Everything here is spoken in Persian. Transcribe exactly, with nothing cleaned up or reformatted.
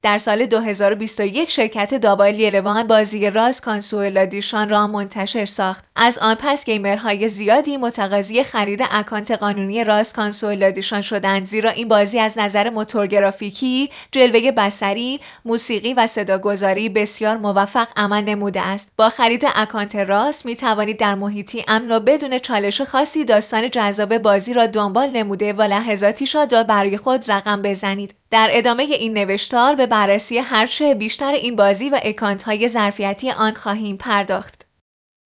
در سال دو هزار و بیست و یک شرکت دابای لیروان بازی راز کانسولادیشان را منتشر ساخت. از آن پس گیمرهای زیادی متقاضی خرید اکانت قانونی راز کانسولادیشان شدند، زیرا این بازی از نظر موتور گرافیکی، جلوه بصری، موسیقی و صداگذاری بسیار موفق عمل نموده است. با خرید اکانت راز می توانید در محیطی امن و بدون چالش خاصی داستان جذاب بازی را دنبال نموده و لحظاتی شاد را برای خود رقم بزنید. در ادامه این نوشتار به بررسی هرچه بیشتر این بازی و اکانت‌های ظرفیتی آن خواهیم پرداخت.